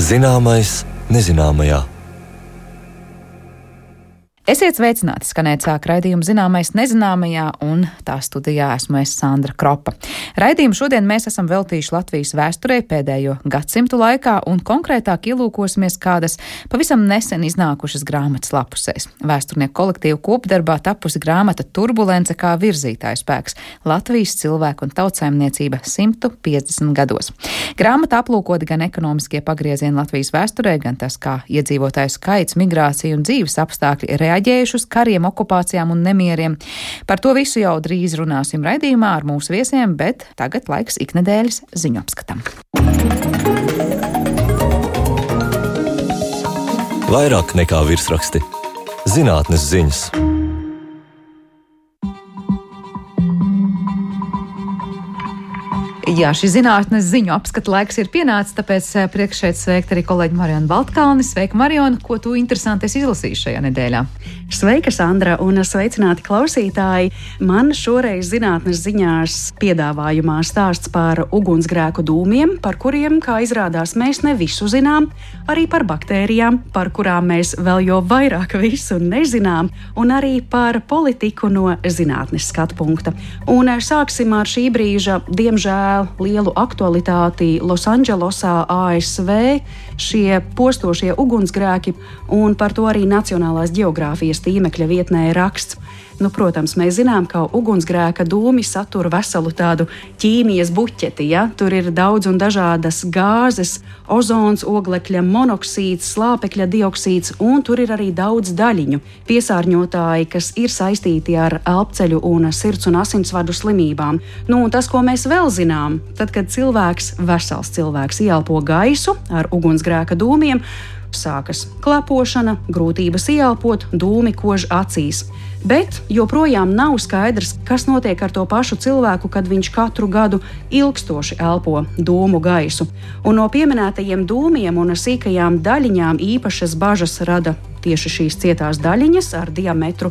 Zināmais nezināmajā. Esiet sveicināti, skanēt sāk raidījumu Zināmais nezināmajā, un tā studijā esmu es Sandra Kropa. Raidījumu šodien mēs esam veltījuši Latvijas vēsturei pēdējo gadsimtu laikā, un konkrētāk ielūkosimies kādas pavisam nesen iznākušas grāmatas lapusēs. Vēsturnieku kolektīvu kopdarbā tapusi grāmata Turbulence kā virzītāju spēks - Latvijas cilvēku un tautsaimniecība 150 gados. Grāmata aplūkota gan ekonomiskie pagriezieni Latvijas vēsturē, gan tas, kā iedzīvotāju skaits, migrācija un dzīves apstākļi reaģējuši uz kariem, okupācijām un nemieriem. Par to visu jau drīz runāsim raidījumā ar mūsu viesiem, bet tagad laiks iknedēļas ziņu apskatam. Vairāk nekā virsraksti. Zinātnes ziņas. Jā, šī zinātnes ziņu apskata laiks ir pienācis, tāpēc prieks šeit sveikt arī kolēģi Marionu Baltkalni. Sveika, Mariona, ko tu interesanti esi izlasījis šajā nedēļā? Sveika, Sandra, un sveicināti klausītāji. Man šoreiz zinātnes ziņās piedāvājumā stāsts par ugunsgrēku dūmiem, par kuriem, kā izrādās, mēs ne visu zinām, arī par baktērijām, par kurām mēs vēl jo vairāk visu nezinām, un arī par politiku no zinātnes skatu punkta. Un sāksim ar šī brīža, diemžēl, lielu aktualitāti Losandželosā, ASV, šie postošie ugunsgrēki, un par to arī Nacionālās ģeogrāfijas tīmekļa vietnē raksts. Protams, mēs zinām, ka ugunsgrēka dūmi satur veselu tādu ķīmijas buķeti. Ja? Tur ir daudz un dažādas gāzes, ozons, oglekļa monoksīds, slāpekļa dioksīds, un tur ir arī daudz daļiņu. Piesārņotāji, kas ir saistīti ar elpceļu un sirds un asinsvadu slimībām. Un tas, ko mēs vēl zinām, tad, kad vesels cilvēks ieelpo gaisu ar ugunsgrēka dūmiem, sākas klepošana, grūtības ieelpot, dūmi kož acīs. Bet joprojām nav skaidrs, kas notiek ar to pašu cilvēku, kad viņš katru gadu ilgstoši elpo dūmu gaisu. Un no pieminētajiem dūmiem un sīkajām daļiņām īpašas bažas rada tieši šīs cietās daļiņas ar diametru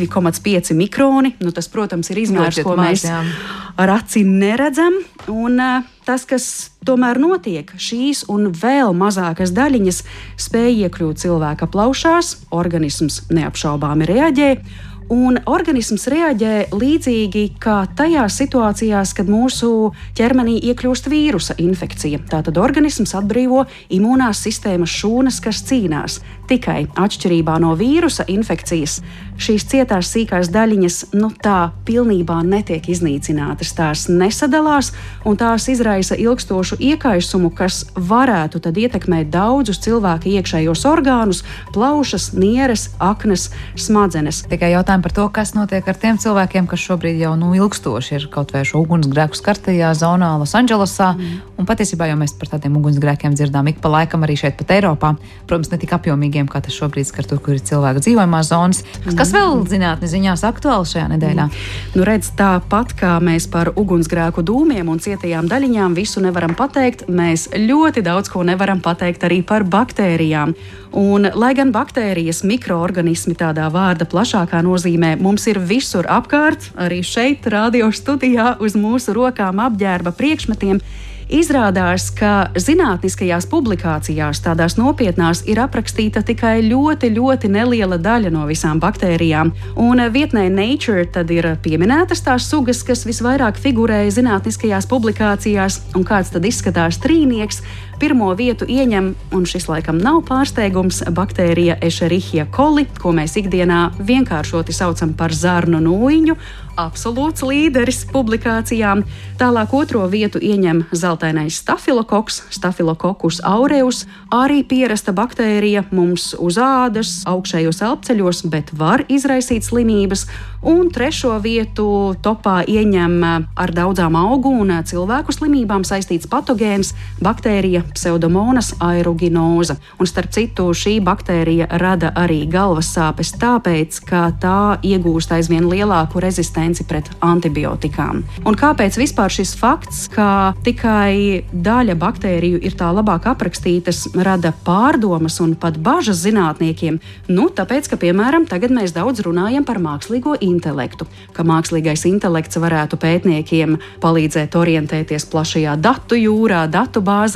2,5 mikroni. Tas, protams, ir izmērs, ko mēs ar aci neredzam. Un tas, kas tomēr notiek, šīs un vēl mazākas daļiņas spēj iekļūt cilvēka plaušās, organisms neapšaubāmi reaģē. Un organisms reaģē līdzīgi kā tajās situācijās, kad mūsu ķermenī iekļūst vīrusa infekcija. Tātad organisms atbrīvo imūnās sistēmas šūnas, kas cīnās. Tikai atšķirībā no vīrusa infekcijas šīs cietās sīkās daļiņas tā pilnībā netiek iznīcinātas. Tās nesadalās un tās izraisa ilgstošu iekaisumu, kas varētu tad ietekmēt daudzus cilvēka iekšējos orgānus, plaušas, nieres, aknas, smadzenes. Tikai jautājums par to, kas notiek ar tiem cilvēkiem, kas šobrīd jau ilgstoši ir kaut vai šo ugunsgrēku skartajā zonā Losandželosā. Un patiesībā jau mēs par tādiem ugunsgrēkiem dzirdām ik pa laikam arī šeit pat Eiropā. Protams, ne tik apjomīgiem, kā tas šobrīd skar tur, kur ir cilvēku dzīvojamās zonas. Kas vēl zinātnes ziņās aktuāli šajā nedēļā? Redz, tāpat kā mēs par ugunsgrēku dūmiem un cietajām daļiņām visu nevaram pateikt, mēs ļoti daudz ko nevaram pateikt arī par baktērijām. Un, lai gan baktērijas, mikroorganismi tādā vārda plašākā nozīmē mums ir visur apkārt, arī šeit, radio studijā, uz mūsu rokām apģērba priekšmetiem, izrādās, ka zinātniskajās publikācijās, tādās nopietnās, ir aprakstīta tikai ļoti, ļoti neliela daļa no visām baktērijām. Un vietnē Nature tad ir pieminētas tās sugas, kas visvairāk figurēja zinātniskajās publikācijās, un kāds tad izskatās trīnieks. Pirmo vietu ieņem, un šis laikam nav pārsteigums, baktērija Escherichia coli, ko mēs ikdienā vienkāršoti saucam par zarnu nūjiņu, absolūts līderis publikācijām. Tālāk otro vietu ieņem zeltainais stafilokoks, Staphylococcus aureus, arī pierasta baktērija mums uz ādas, augšējos elpceļos, bet var izraisīt slimības. Un trešo vietu topā ieņem ar daudzām augu un cilvēku slimībām saistīts patogēns baktērija Pseudomonas aeruginoza. Un starp citu, šī baktērija rada arī galvas sāpes tāpēc, ka tā iegūst aizvien lielāku rezistenci pret antibiotikām. Un kāpēc vispār šis fakts, ka tikai daļa baktēriju ir tā labāk aprakstītas, rada pārdomas un pat bažas zinātniekiem? Tāpēc, ka, piemēram, tagad mēs daudz runājam par mākslīgo intelektu, ka mākslīgais intelekts varētu pētniekiem palīdzēt orientēties plašajā datu jūrā, datu bāzē.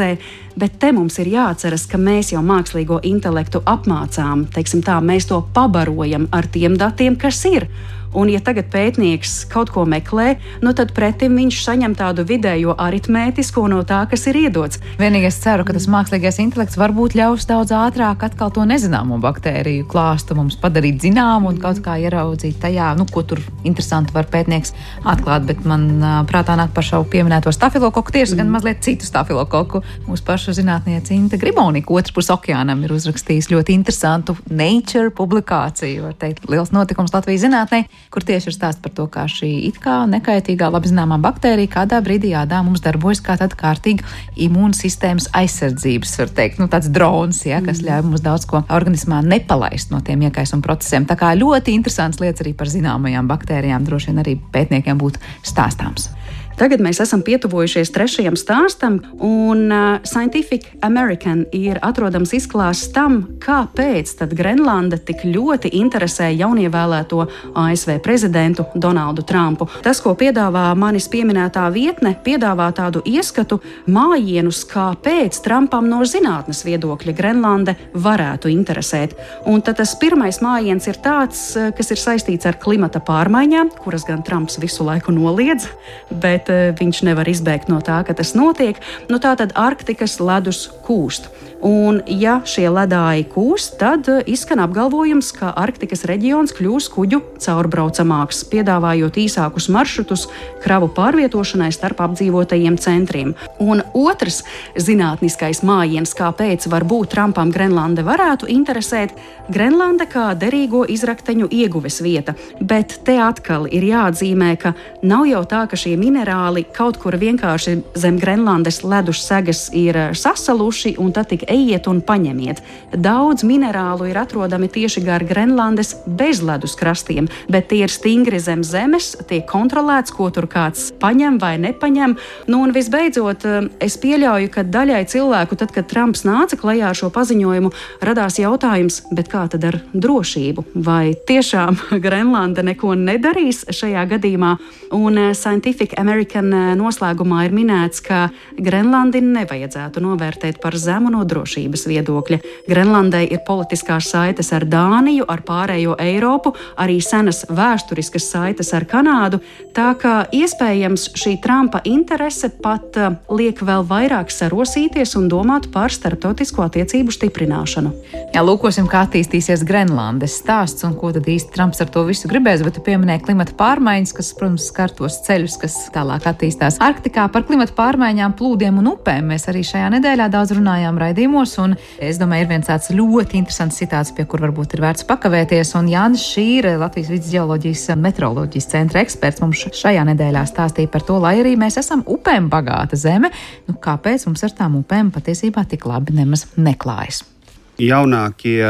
bet te mums ir jāatceras, ka mēs jau mākslīgo intelektu apmācām, teiksim tā, mēs to pabarojam ar tiem datiem, kas ir. Un, ja tagad pētnieks kaut ko meklē, tad pretim viņš saņem tādu vidējo aritmētisko no tā, kas ir iedots. Vienīgais ceru, ka tas mākslīgais intelekts varbūt ļaus daudz ātrāk atkal to nezināmo baktēriju klāstu mums padarīt zināmu un kaut kā ieraudzīt tajā, ko tur interesanti var pētnieks atklāt. Bet man prātā nāk par šo pieminēto stafilokoku, tieši gan mazliet citu stafilokoku. Mūsu pašu zinātniece Inte Gribonika otrs pus okeānam ir uzrakstījis ļoti interesantu Nature publikāciju, var teikt, liels notikums Latvijas zinātnē, kur tieši ir stāsts par to, kā šī it kā nekaitīgā, labi zināmā baktērija kādā brīdī ādā mums darbojas kā tāda kārtīga imūnsistēmas aizsardzības, var teikt, tāds drons, kas ļauj mums daudz ko organismā nepalaist no tiem iekaisuma procesiem. Tā kā ļoti interesants lietas arī par zināmajām baktērijām droši vien arī pētniekiem būtu stāstāms. Tagad mēs esam pietuvojušies trešajam stāstam, un Scientific American ir atrodams izklāsts tam, kāpēc tad Grenlanda tik ļoti interesē jaunievēlēto ASV prezidentu Donaldu Trumpu. Tas, ko piedāvā manis pieminētā vietne, piedāvā tādu ieskatu mājienus, kāpēc Trumpam no zinātnes viedokļa Grenlanda varētu interesēt. Un tad tas pirmais mājiens ir tāds, kas ir saistīts ar klimata pārmaiņām, kuras gan Trumps visu laiku noliedz, bet viņš nevar izbēgt no tā, ka tas notiek. Tātad Arktikas ledus kūst. Un, ja šie ledāji kūst, tad izskan apgalvojums, ka Arktikas reģions kļūs kuģu caurbraucamāks, piedāvājot īsākus maršrutus kravu pārvietošanai starp apdzīvotajiem centriem. Un otrs zinātniskais mājiens, kāpēc varbūt Trumpam Grenlanda varētu interesēt, Grenlanda kā derīgo izrakteņu ieguves vieta. Bet te atkal ir jāatzīmē, ka nav jau tā, ka šie minerāli kaut kur vienkārši zem Grenlandes ledus segas ir sasaluši un tad tik ejiet un paņemiet. Daudz minerālu ir atrodami tieši gar Grenlandes bezledus krastiem, bet tie ir stingri zem zemes, tiek kontrolēts, ko tur kāds paņem vai nepaņem. Un visbeidzot, es pieļauju, ka daļai cilvēku, tad, kad Trumps nāca klajā ar šo paziņojumu, radās jautājums, bet kā tad ar drošību? Vai tiešām Grenlanda neko nedarīs šajā gadījumā? Un Scientific American noslēgumā ir minēts, ka Grenlandi nevajadzētu novērtēt par zemu no drošības viedokļa. Grenlandai ir politiskās saites ar Dāniju, ar pārējo Eiropu, arī senas vēsturiskas saites ar Kanādu, tā kā iespējams šī Trumpa interese pat liek vēl vairāk sarosīties un domāt par starptautisko attiecību stiprināšanu. Jā, lūkosim, kā attīstīsies Grenlandes stāsts un ko tad īsti Trumps ar to visu gribēs, bet tu pieminēji klimata pārmaiņas, kas, protams, skar tos ceļus, kas tālāk attīstās Arktikā. Par klimata pārmaiņām, plūdiem un upēm mēs arī šajā nedēļā daudz runājām raidījumos, un es domāju, ir viens tāds ļoti interesants citāts, pie kur varbūt ir vērts pakavēties, un Jānis Šīre, Latvijas vidus ģeoloģijas un meteoroloģijas centra eksperts, mums šajā nedēļā stāstīja par to, lai arī mēs esam upēm bagāta zeme, kāpēc mums ar tām upēm patiesībā tik labi nemaz neklājas. Jaunākie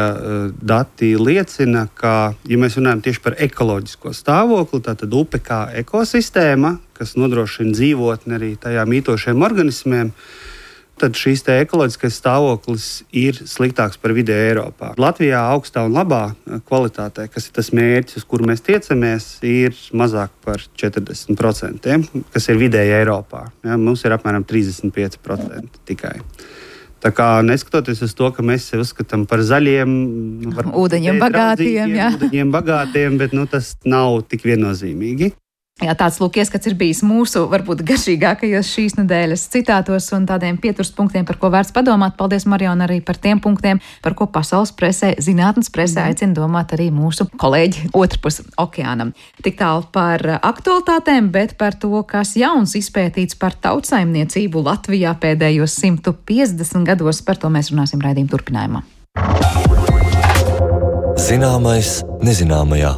dati liecina, ka, ja mēs runājam tieši par ekoloģisko stāvokli, tātad upe kā ekosistēma, kas nodrošina dzīvotni arī tajā mītošiem organismiem, tad šīs ekoloģiskais stāvoklis ir sliktāks par vidēju Eiropā. Latvijā augstā un labā kvalitātē, kas ir tas mērķis, uz kuru mēs tiecamies, ir mazāk par 40%, kas ir vidēji Eiropā. Ja, mums ir apmēram 35% tikai. Tā kā neskatoties uz to, ka mēs sevi uzskatām par zaļiem, ūdeņiem bagātiem, bet tas nav tik viennozīmīgi. Jā, tāds lūk ieskats ir bijis mūsu varbūt garšīgākajos šīs nedēļas citātos un tādiem pieturspunktiem, par ko vērts padomāt. Paldies, Mariona, arī par tiem punktiem, par ko pasaules presē, zinātnes presē aicina domāt arī mūsu kolēģi otrpus okeānam. Tik tālu par aktualitātēm, bet par to, kas jauns izpētīts par tautsaimniecību Latvijā pēdējos 150 gados, par to mēs runāsim raidījuma turpinājumā. Zināmais nezināmajā.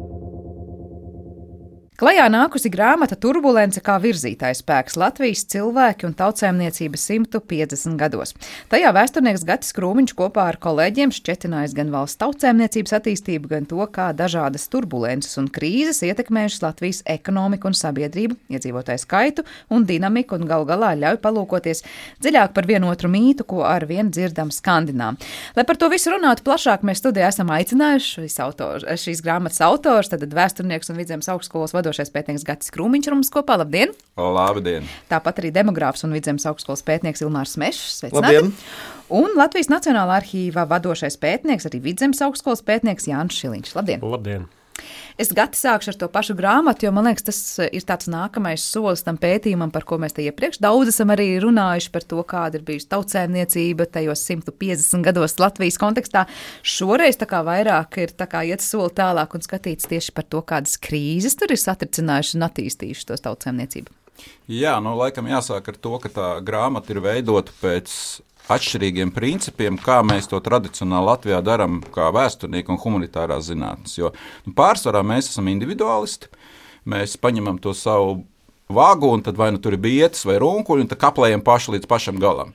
Klajā nākusi grāmata Turbulence kā virzītājs spēks Latvijas cilvēki un tautsaimniecības 150 gados. Tajā vēsturnieks Gatis Krūmiņš kopā ar kolēģiem šķetinājis gan valsts tautsaimniecības attīstību, gan to, kā dažādas turbulences un krīzes ietekmējušas Latvijas ekonomiku un sabiedrību, iedzīvotāju skaitu un dinamiku un galu galā ļauj palūkoties dziļāk par vienotru mītu, ko ar vien dzirdam Skandinām. Lai par to visu runātu plašāk, mēs studijā esam aicinājuši šīs grāmatas autors, tad vēsturnieks un Vidzemes augstskolas vadošais pētnieks Gatis Krūmiņš ar mums kopā. Labdien! Labdien! Tāpat arī demogrāfs un Vidzemes augstskolas pētnieks Ilmārs Mešs. Sveicināti! Labdien! Un Latvijas Nacionālā arhīva vadošais pētnieks, arī Vidzemes augstskolas pētnieks Jānis Šiliņš. Labdien! Labdien! Es Gati sākšu ar to pašu grāmatu, jo man liekas, tas ir tāds nākamais solis tam pētījumam, par ko mēs te iepriekš daudz esam arī runājuši par to, kāda ir bijusi tautsēmniecība tajos 150 gados Latvijas kontekstā. Šoreiz tā kā vairāk ir tā kā iet soli tālāk un skatīts tieši par to, kādas krīzes tur ir satricinājuši un attīstījuši tos tautsēmniecību. Jā, laikam jāsāk ar to, ka tā grāmata ir veidota pēc atšķirīgiem principiem, kā mēs to tradicionāli Latvijā darām, kā vēsturnieki un humanitārās zinātnes. Jo pārsvarā mēs esam individuālisti, mēs paņemam to savu vagu, un tad vai nu tur ir bietas vai runkuļi, un tad kaplējam paši līdz pašam galam.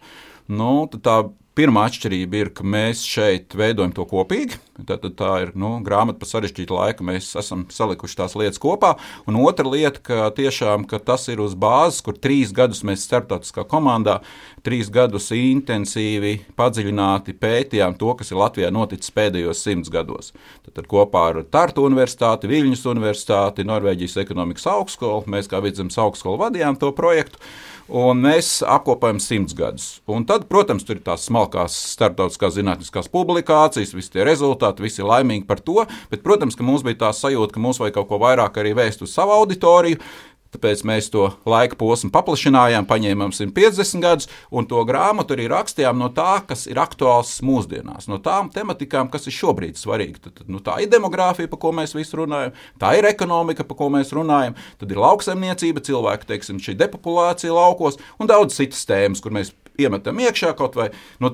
Tad tā pirmā atšķirība ir, ka mēs šeit veidojam to kopīgi. Tad tā ir grāmata par sarežģītu laiku, mēs esam salikuši tās lietas kopā. Un otra lieta, ka tiešām ka tas ir uz bāzes, kur 3 gadus mēs starptautiskā komandā 3 gadus intensīvi, padziļināti pētījām to, kas ir Latvijā noticis pēdējos 100 gados. Tad kopā ar Tartu universitāti, Viļņas universitāti, Norvēģijas ekonomikas augstskolu, mēs kā Vidzemes augstskola vadījām to projektu. Un mēs apkopējam 100 gadus. Un tad, protams, tur ir tās smalkās starptautiskās zinātniskās publikācijas, visi tie rezultāti, visi ir laimīgi par to, bet, protams, ka mums bija tā sajūta, ka mums vajag kaut ko vairāk arī vēst uz savu auditoriju. Tāpēc mēs to laika posmu paplašinājām, paņēmām 150 gadus, un to grāmatu arī rakstījām no tā, kas ir aktuāls mūsdienās, no tām tematikām, kas ir šobrīd svarīgi. Tad, tā ir demogrāfija, par ko mēs visi runājam, tā ir ekonomika, par ko mēs runājam, tad ir lauksaimniecība, cilvēku, šī depopulācija laukos un daudz citas tēmas, kur mēs iemetam iekšā kaut vai,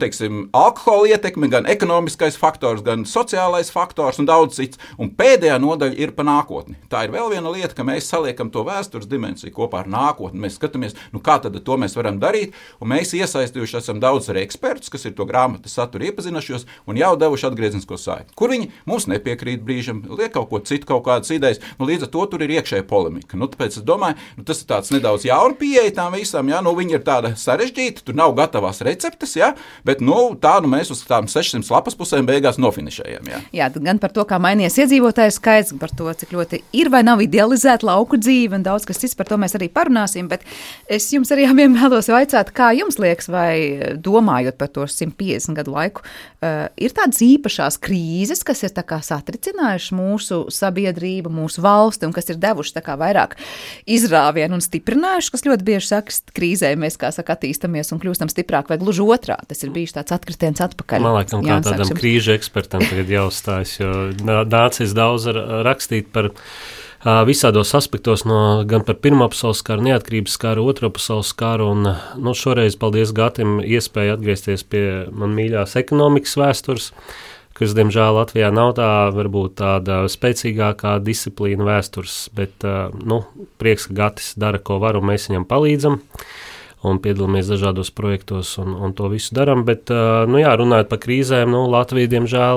alkohola ietekme, gan ekonomiskais faktors, gan sociālais faktors un daudz cits. Un pēdējā nodaļa ir par nākotni. Tā ir vēl viena lieta, ka mēs saliekam to vēstures dimensiju kopā ar nākotni. Mēs skatāmies, kā tad to mēs varam darīt, un mēs iesaistījuši esam daudz arī ekspertus, kas ir to grāmatu saturu iepazinušies un jau devuši atgrieznisko saiti. Kur viņi mums nepiekrīt brīžam, liek kaut ko citu, kaut kādas idejas, līdz ar to tur ir iekšēja polemika. Tāpēc es domāju, tas ir tāds nedaudz jauna pieeja tām visām, viņi ir tāda sarežģīta, tur nav gatavās receptes, bet mēs uz tām 600 lapas pusēm beigās nofinišējam. Jā, tad gan par to, kā mainījies iedzīvotāju skaits, par to, cik ļoti ir vai nav idealizēta lauku dzīve un daudz kas cits, par to mēs arī parunāsim, bet es jums arī abiem vēlos vaicāt, kā jums liekas, vai domājot par to 150 gadu laiku, ir tādas īpašās krīzes, kas ir tā kā satricinājušas mūsu sabiedrību, mūsu valsti un kas ir devuši tā kā vairāk izrāvienu un stiprinājuši, kas ļoti bieži saka, krīzē mēs, kā saka, attīstamies un kļūstam stiprāk, vai gluži otrā. Tas ir bijis tāds atkritiens atpakaļ. Man liekas, kā tādam krīžu ekspertam tagad jāuzstājas, jo nācies daudz rakstīt par visādos aspektos, gan par Pirmā pasaules kara, neatkarības kara, Otrā pasaules kara, un šoreiz, paldies Gatim, iespēja atgriezties pie man mīļās ekonomikas vēstures, kas, diemžēl, Latvijā nav varbūt tāda spēcīgākā disciplīna vēstures, bet, prieks, ka Gatis dara, ko var, un mēs viņam palīdzam. Un piedalāmies dažādos projektos un to visu darām, bet, runājot par krīzēm, Latvija,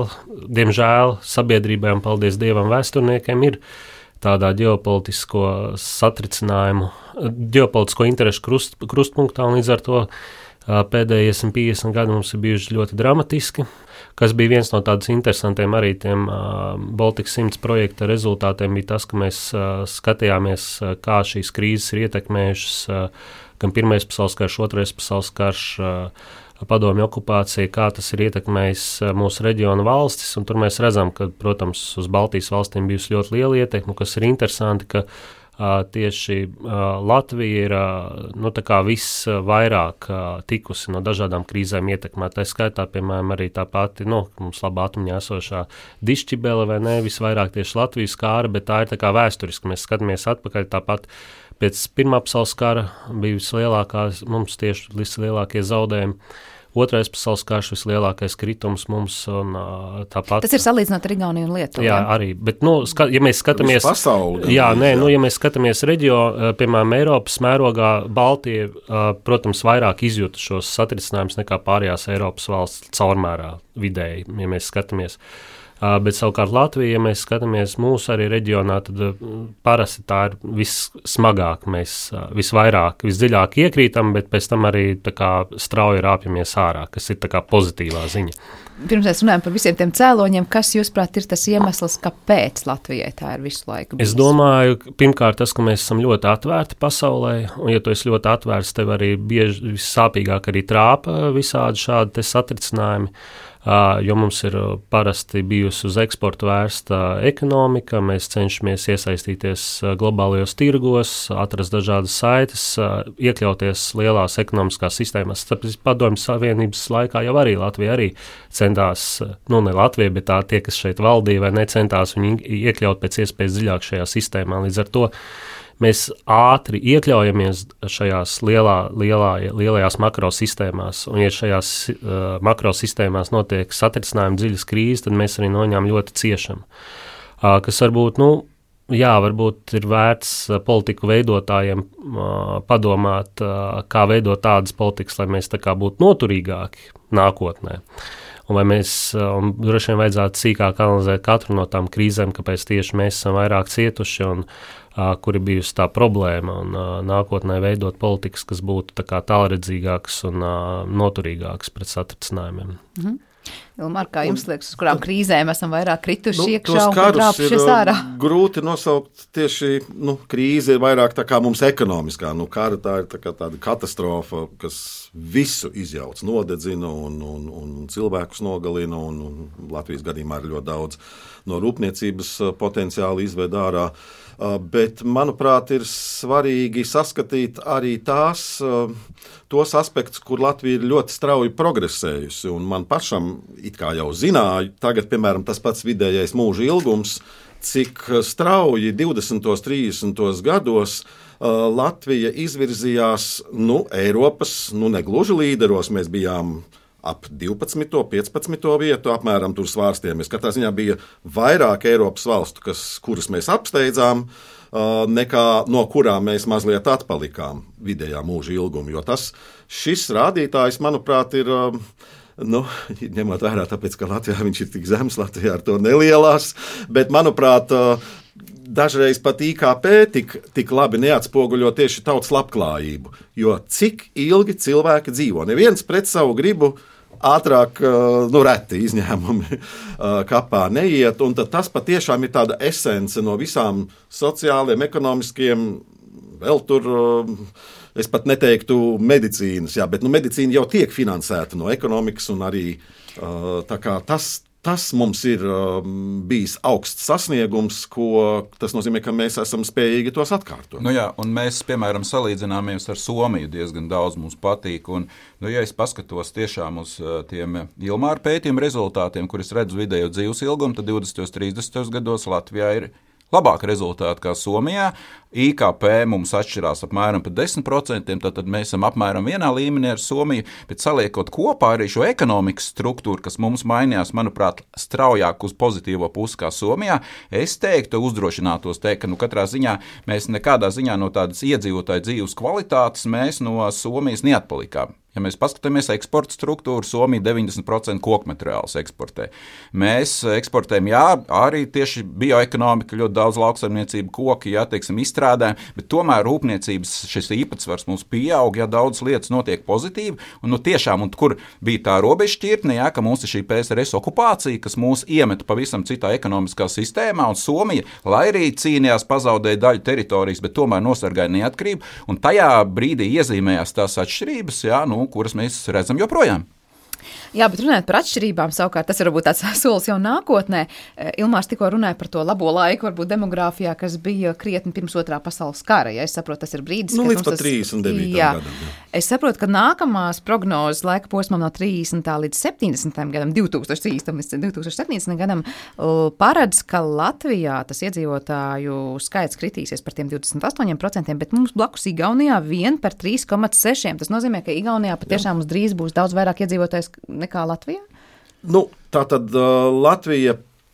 diemžēl, sabiedrībai un paldies Dievam vēsturniekiem ir tādā ģeopolitisko satricinājumu, ģeopolitisko interešu krustpunktā, un līdz ar to pēdējie 150 gadi mums ir bijuši ļoti dramatiski, kas bija viens no tādiem interesantiem arī tiem Baltic 100 projekta rezultātiem, bija tas, ka mēs skatījāmies, kā šīs krīzes ir ietekmējušas gan Pirmais pasaules karš, Otrais pasaules karš, padomju okupācija, kā tas ir ietekmējis mūsu reģionu valstis, un tur mēs redzam, ka, protams, uz Baltijas valstīm bijusi ļoti liela ietekme, kas ir interesanti, ka tieši Latvija ir visvairāk tikusi no dažādām krīzēm ietekmēta. Tā skaitā, piemēram, arī tā pati, mums labā atmiņā esošā dišķibele vai ne, visvairāk tieši Latvijas kāra, bet tā ir tā kā vēsturiski, mēs skatāmies atpakaļ tāpat. Pēc Pirmā pasaules kara bija mums tieši vislielākie zaudējumi. Otrais pasaules karš vislielākais kritums mums un tāpat. Tas ir salīdzinot ar Igauniju un Lietuvu. Jā, arī, bet, ja mēs skatāmies pasauli, ja mēs skatāmies piemēram, Eiropas mērogā, Baltija, protams, vairāk izjūta šos satricinājumus nekā pārējās Eiropas valsts caurmērā vidēji, ja mēs skatāmies. Bet savukārt Latvija, ja mēs skatāmies mūsu arī reģionā, tad parasti tā ir vissmagāk, mēs visvairāk, visdziļāk iekrītam, bet pēc tam arī tā kā strauji rāpjamies ārā, kas ir tā kā pozitīvā ziņa. Pirms mēs runājam par visiem tiem cēloņiem, kas, jūsuprāt, ir tas iemesls, kāpēc Latvijai tā ir visu laiku bijis? Es domāju, pirmkārt tas, ka mēs esam ļoti atvērti pasaulē, un ja tu esi ļoti atvērts, tev arī bieži vissāpīgāk arī trāpa visādi šādi te satricinājumi. Jo mums ir parasti bijusi uz eksportu vērsta ekonomika, mēs cenšamies iesaistīties globālajos tirgos, atrast dažādas saites, iekļauties lielās ekonomiskās sistēmās. Padomju Savienības laikā jau arī Latvija arī centās, ne Latvija, bet tie, kas šeit valdīja vai necentās viņu iekļaut pēc iespējas dziļāk šajā sistēmā. Līdz ar to mēs ātri iekļaujamies šajās lielajās makrosistēmās, un ja šajās makrosistēmās notiek satricinājumi, dziļas krīzes, tad mēs arī no viņām ļoti ciešam. Kas varbūt, varbūt ir vērts politiku veidotājiem padomāt, kā veidot tādas politikas, lai mēs tā kā būtu noturīgāki nākotnē. Un vai mēs droši vien vajadzētu sīkāk analizēt katru no tām krīzēm, kāpēc tieši mēs esam vairāk cietuši un kur ir bijusi tā problēma, un nākotnē veidot politikas, kas būtu tā kā tālredzīgākas un noturīgākas pret satricinājumiem. Ilmār, kā jums liekas, uz kurām krīzēm esam vairāk krituši iekšā un trāpušies ārā? Grūti nosaukt tieši, krīze ir vairāk tā kā mums ekonomiskā. Kara tā ir tā kā tāda katastrofa, kas visu izjauc, nodedzina un cilvēkus nogalina, un Latvijas gadījumā ir ļoti daudz no rūpniecības potenciāli izved ārā. Bet, manuprāt, ir svarīgi saskatīt arī tos aspektus, kur Latvija ir ļoti strauji progresējusi. Un man pašam, it kā jau zināju, tagad, piemēram, tas pats vidējais mūža ilgums, cik strauji 20. 30. gados Latvija izvirzījās, Eiropas, negluži līderos, mēs bijām ap 12. 15. vietu, apmēram tur svārstiemies. Katrā ziņā bija vairāk Eiropas valstu, kuras mēs apsteidzām, nekā no kurām mēs mazliet atpalikām vidējā mūža ilgumu. Jo šis rādītājs, manuprāt, ir, ņemot vērā, tāpēc, ka Latvijā viņš ir tik zems, Latvijā ar to nelielās, bet, manuprāt, dažreiz pat IKP tik labi neatspoguļo tieši tautas labklājību, jo cik ilgi cilvēki dzīvo. Neviens pret savu gribu ātrāk, reti izņēmumi kapā neiet, un tad tas patiešām ir tāda esence no visām sociāliem, ekonomiskiem, vēl tur, es pat neteiktu medicīnas, bet medicīna jau tiek finansēta no ekonomikas, un arī tā kā tas mums ir bijis augsts sasniegums, tas nozīmē, ka mēs esam spējīgi tos atkārtot. Un mēs, piemēram, salīdzināmies ar Somiju diezgan daudz mums patīk. Un, ja es paskatos tiešām uz tiem Ilmāra pētījuma rezultātiem, kur es redzu vidējo dzīves ilgumu, tad 20. 30. gados Latvijā ir labāki rezultāti kā Somijā. IKP mums atšķirās apmēram par 10%, tad mēs esam apmēram vienā līmenī ar Somiju, bet saliekot kopā arī šo ekonomikas struktūru, kas mums mainījās, manuprāt, straujāk uz pozitīvo pusi kā Somijā, es teiktu, uzdrošinātos teikt, ka katrā ziņā mēs nekādā ziņā no tādas iedzīvotāju dzīves kvalitātes mēs no Somijas neatpalikām. Ja mēs paskatāmies eksporta struktūru, Somija 90% kokmateriālus eksportē. Mēs eksportējam, arī tieši bioekonomika, ļoti daudz lauksaimniecību, koki, izstrādājam, bet tomēr rūpniecības šis īpatsvars mums pieaug, daudz lietas notiek pozitīvi, un tiešām, un kur bija tā robežšķirtne, ka mums ir šī PSRS okupācija, kas mūs iemeta pavisam citā ekonomiskā sistēmā, un Somija, lai arī cīnījās, pazaudēja daļu teritorijas, bet tomēr nosargāja neatkarību, un tajā brīdī iezīmējās tās atšķirības, kuras mēs redzam joprojām. Jā, bet runājot par atšķirībām, savukārt tas ir varbūt tāds solis jau nākotnē. Ilmārs tikko runāja par to labo laiku, varbūt demogrāfijā, kas bija krietni pirms otrā pasaules kara. Ja? Es saprotu, tas ir brīdis, kad līdz pat 39. gadam. Jā. Es saprotu, ka nākamās prognozes laika posmam no 30. līdz 70. gadam, 2030. līdz 2070. gadam, paredz, ka Latvijā tas iedzīvotāju skaits kritīsies par tiem 28%, bet mums blakus Igaunijā vien par 3,6%. Tas nozīmē, ka Igaunijā patiešām uz drīz būs daudz vairāk iedzīvotājs nekā Latvijā? Tātad Latvija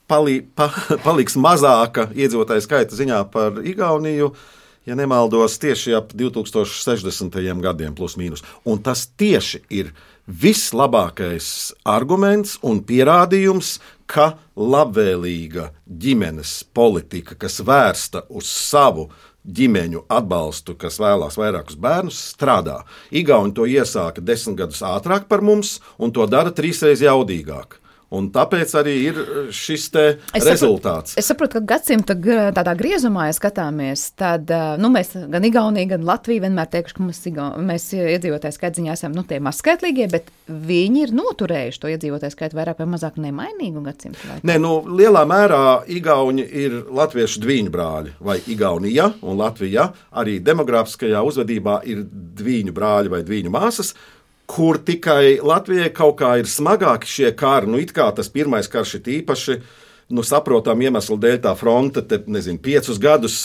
paliks mazāka iedzīvotāju skaita ziņā par Igauniju, ja nemaldos, tieši ap 2060. gadiem plus mīnus. Un tas tieši ir vislabākais arguments un pierādījums, ka labvēlīga ģimenes politika, kas vērsta uz savu ģimeņu atbalstu, kas vēlās vairākus bērnus, strādā. Igauni to iesāka 10 gadus ātrāk par mums, un to dara 3 reizes jaudīgāk. Un tāpēc arī ir šis rezultāts. Es saprotu, ka gadsimta tādā griezumā, ja skatāmies, tad mēs gan Igaunija, gan Latvija vienmēr teikuši, ka mēs iedzīvotāju skaitziņā esam tie mazskaitlīgie, bet viņi ir noturējuši to iedzīvotāju skaitu vairāk vai mazāk nemainīgu gadsimtu laiku. Nē, lielā mērā Igauni ir latviešu dviņu brāļi, vai Igaunija un Latvija arī demografiskajā uzvedībā ir dviņu brāļi vai dviņu māsas, kur tikai Latvijai kaut kā ir smagāki šie kari. It kā tas pirmais karš ir īpaši, saprotam iemeslu dēļ tā fronte, 5 gadus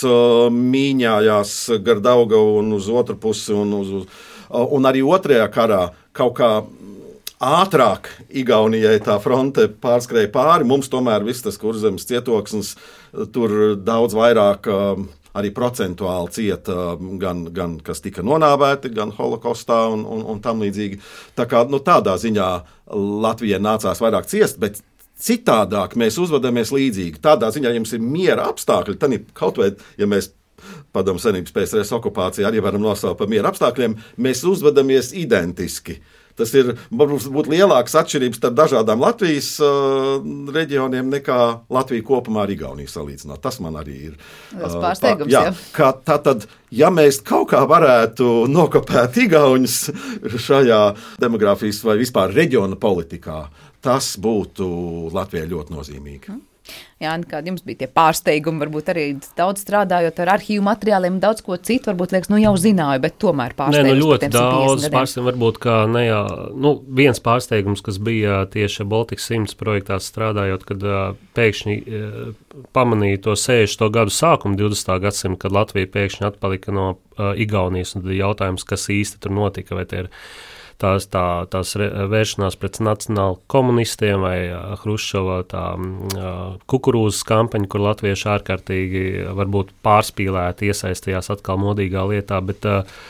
mīņājās gar Daugavu un uz otru pusi, un arī otrajā karā kaut kā ātrāk Igaunijai tā fronte pārskrēja pāri. Mums tomēr viss tas Kurzemes cietoksnis tur daudz vairāk arī procentuāli cieta gan kas tika nonāvēti, gan holokostā un tam līdzīgi. Tā kā tādā ziņā Latvijai nācās vairāk ciest, bet citādāk mēs uzvedamies līdzīgi. Tādā ziņā jums ir miera apstākļi, tad kaut vai, ja mēs Padomu Savienības PSRS okupāciju arī varam nosaukt par miera apstākļiem, mēs uzvedamies identiski. Tas ir būt lielākas atšķirības starp dažādām Latvijas reģioniem nekā Latvija kopumā ar Igauniju salīdzināt. Tas man arī ir pārsteigums. Tātad, ja mēs kaut kā varētu nokopēt Igauņus šajā demogrāfijas vai vispār reģiona politikā, tas būtu Latvijai ļoti nozīmīgi. Jāni, kādi jums bija tie pārsteigumi, varbūt arī daudz strādājot ar arhīvu materiāliem, daudz ko citu, varbūt liekas, jau zināju, bet tomēr pārsteigums. Ļoti daudz pārsteigums, varbūt kā viens pārsteigums, kas bija tieši Baltic 100 projektā strādājot, kad pēkšņi pamanīja to 60. gadu sākumu 20. gadsimta, kad Latvija pēkšņi atpalika no Igaunijas, un tad jautājums, kas īsti tur notika, vai tie ir tās vēršanās pret nacionālu komunistiem vai Hruščova kukurūzas kampaņa, kur latvieši ārkārtīgi varbūt pārspīlēti iesaistījās atkal modīgā lietā, bet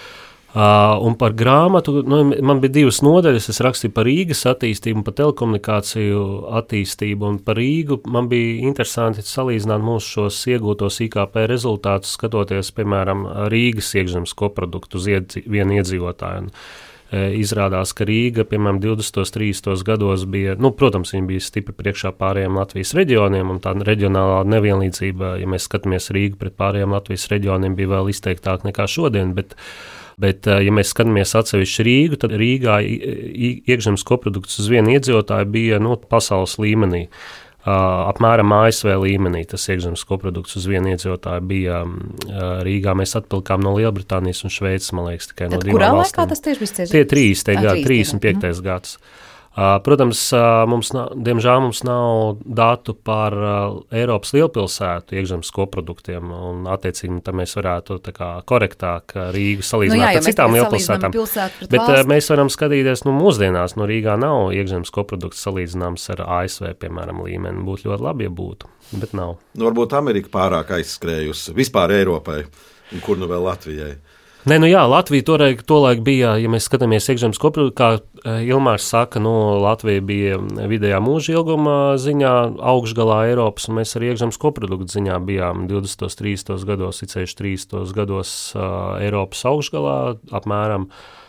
un par grāmatu, man bija 2 nodaļas, es rakstīju par Rīgas attīstību un par telekomunikāciju attīstību, un par Rīgu man bija interesanti salīdzināt mūsu šos iegūtos IKP rezultātus, skatoties, piemēram, Rīgas iekšzemes koproduktu uz vienu iedzīvotāju. Izrādās, ka Rīga, piemēram, 20. 30. gados bija, protams, viņa bija stipri priekšā pārējiem Latvijas reģioniem, un tā reģionālā nevienlīdzība, ja mēs skatāmies Rīgu pret pārējiem Latvijas reģioniem, bija vēl izteiktāk nekā šodien, bet, ja mēs skatāmies atsevišķi Rīgu, tad Rīgā iekšzemes koprodukts uz vienu iedzīvotāju bija, pasaules līmenī. Apmēram ASV līmenī tas iekšzemes koprodukts uz vienu iedzīvotāju bija Rīgā. Mēs atpalikām no Lielbritānijas un Šveices, man liekas, tikai no 2 valstīm. Kurā laikā tas tieši bija? Tie 35. gads. Protams, diemžēl mums nav datu par Eiropas lielpilsētu iekšzemes koproduktiem, un attiecīgi mēs varētu korektāk Rīgu salīdzināt ar citām lielpilsētām. Bet mēs varam skatīties, mūsdienās Rīgā nav iekšzemes koprodukts salīdzināms ar ASV, piemēram, līmeni. Būtu ļoti labi, ja būtu, bet nav. Varbūt Amerika pārāk aizskrējusi vispār Eiropai, un kur vēl Latvijai. Latvija tolaik bija, ja mēs skatāmies iekšzemes koproduktu, kā Ilmārs saka, Latvija bija vidējā mūža ilguma ziņā augšgalā Eiropas, un mēs arī iekšzemes koproduktu ziņā bijām 20. 30. gados, ceļš 30. gados Eiropas augšgalā, apmēram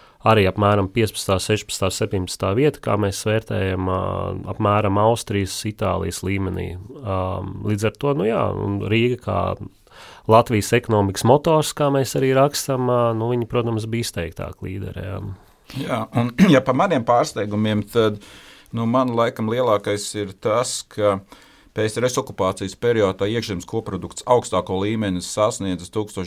15., 16., 17. vieta, kā mēs vērtējam, apmēram Austrijas, Itālijas līmenī. Līdz ar to, un Rīga kā Latvijas ekonomikas motors, kā mēs arī rakstam, viņi, protams, bija izteiktāk līderi. Jā, un ja par maniem pārsteigumiem, tad man laikam lielākais ir tas, ka PSRS okupācijas periodā iekšzemes koprodukts augstāko līmeni sasniedzis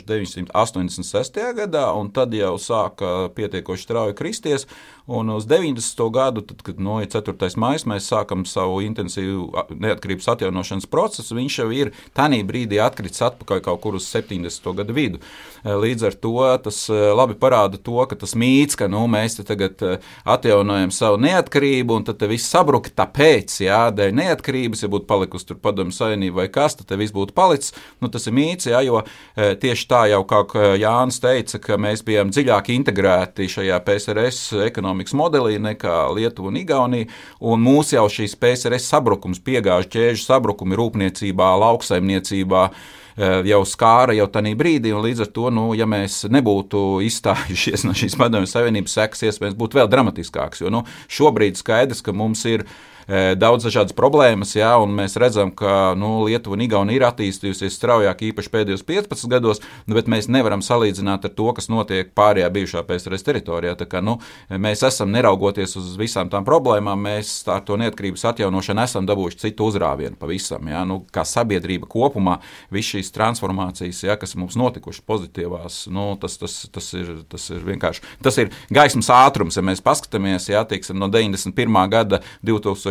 1986. gadā, un tad jau sāka pietiekoši strauji kristies, un uz 90. gadu, tad, kad ir 4. maijs, mēs sākam savu intensīvu neatkarības atjaunošanas procesu, viņš jau ir tanī brīdī atkritis atpakaļ kaut kur uz 70. gadu vidu. Līdz ar to tas labi parāda to, ka tas mīts, ka mēs te tagad atjaunojam savu neatkarību, un tad viss sabruka tāpēc, dēļ neatkarības, ja būtu palikusi palikusi tur Padomju Savienība vai kas, tad te viss būtu palicis. Tas ir mīts, jā, jo tieši tā jau, kā Jānis teica, ka mēs bijām dziļāk integrēti šajā PSRS ekonomikas modelī nekā Lietuva un Igaunija, un mūs jau šīs PSRS sabrukums, piegāžu ķēžu sabrukumi rūpniecībā, lauksaimniecībā, jau skāra jau tanī brīdī, un līdz ar to, ja mēs nebūtu izstājušies no šīs Padomju Savienības sekas, iespējams būtu vēl dramatiskāks, jo šobrīd skaidrs, ka mums ir daudz dažādas problēmas, jā, un mēs redzam, ka Lietuva un Igaunija ir attīstījusies straujāk īpaši pēdējos 15 gados, bet mēs nevaram salīdzināt ar to, kas notiek pārējā bijušā PSRS teritorijā. Tā kā mēs esam, neraugoties uz visām tām problēmām, mēs ar to neatkarības atjaunošanu esam dabūjuši citu uzrāvienu pavisam. Jā, kā sabiedrība kopumā, viss šīs transformācijas, jā, kas mums notikušas pozitīvās, tas ir vienkārši, tas ir gaismas ātrums, ja mēs paskatāmies, jā, teiksim, no 91. gada 2004.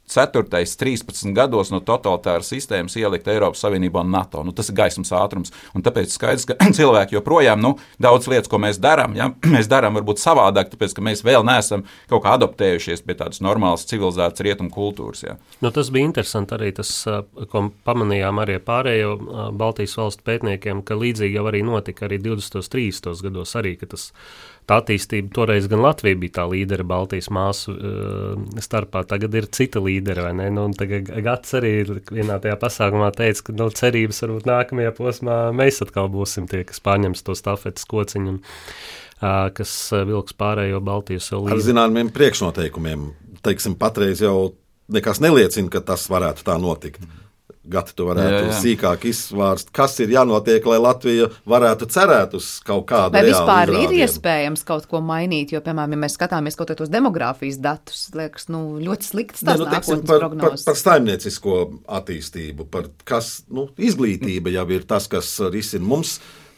13 gados no totalitāras sistēmas ielikt Eiropas Savienībā un NATO. Tas ir gaismas ātrums. Un tāpēc skaidrs, ka cilvēki joprojām daudz lietas, ko mēs darām, ja, mēs darām varbūt savādāk, tāpēc, ka mēs vēl neesam kaut kā adaptējušies pie tādas normālas civilizētas rietumu kultūras. Ja. Tas bija interesanti arī tas, ko pamanījām arī pārējo Baltijas valstu pētniekiem, ka līdzīgi jau arī notika arī 20. 30. gados arī, ka tā attīstība toreiz gan Latvija bija tā līdera Baltijas māsu starpā, tagad ir cita līdera, vai ne? Tagad Gats arī vienā tajā pasākumā teica, ka cerības varbūt nākamajā posmā mēs atkal būsim tie, kas pārņems to stafetes kociņu un kas vilks pārējo Baltijas līderi. Ar zināmiem priekšnoteikumiem, teiksim, patreiz jau nekas neliecina, ka tas varētu tā notikt. Gati, tu varētu sīkāk izvārst, kas ir jānotiek, lai Latvija varētu cerēt uz kaut kādu reālu izrādienu. Vai vispār ir iespējams kaut ko mainīt, jo, piemēram, ja mēs skatāmies kaut tos demogrāfijas datus, liekas, ļoti slikts tās nākotnes prognozes. Par saimniecisko attīstību, par kas, izglītība jau ir tas, kas risina mums,